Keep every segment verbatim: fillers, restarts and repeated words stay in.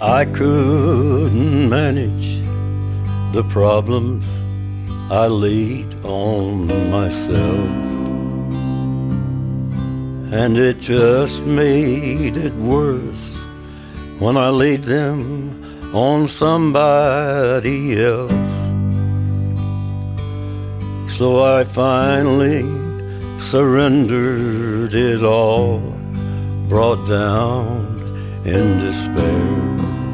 I couldn't manage the problems I laid on myself, and it just made it worse when I laid them on somebody else. So I finally surrendered it all, brought down in despair.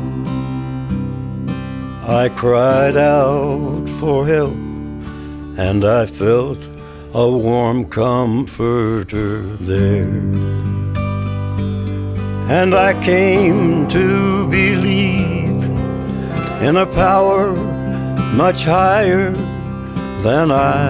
I cried out for help, and I felt a warm comforter there. And I came to believe in a power much higher than I.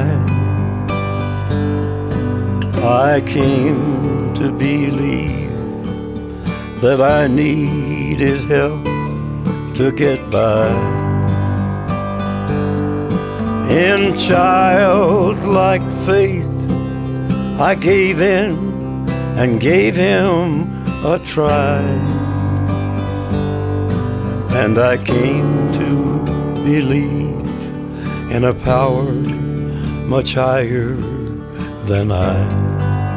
I came to believe that I needed help to get by. In childlike faith, I gave in and gave him a try, and I came to believe in a power much higher than I.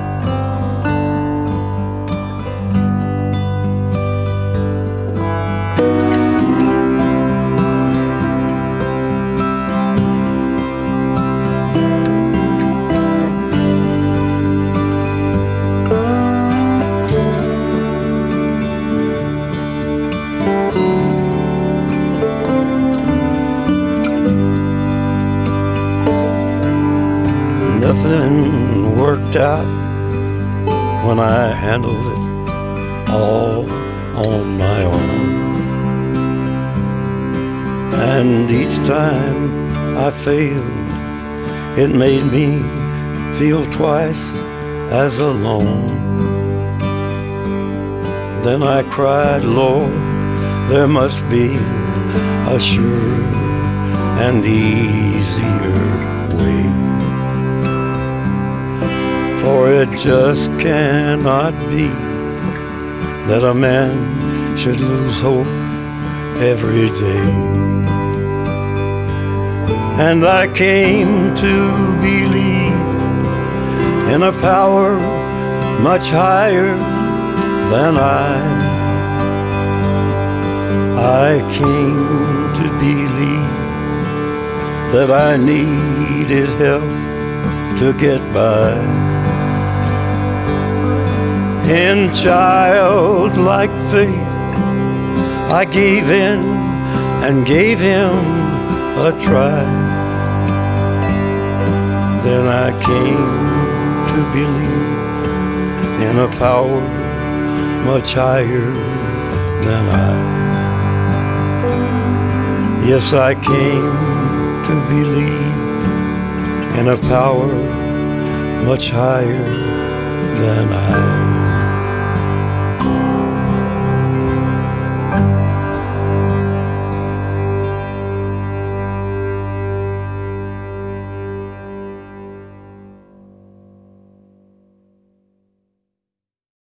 Nothing worked out when I handled it all on my own. And each time I failed, it made me feel twice as alone. Then I cried, Lord, there must be a sure and easier way. For it just cannot be that a man should lose hope every day. And I came to believe in a power much higher than I. I came to believe that I needed help to get by. In childlike faith, I gave in and gave him a try. Then I came to believe in a power much higher than I. Yes, I came to believe in a power much higher than I.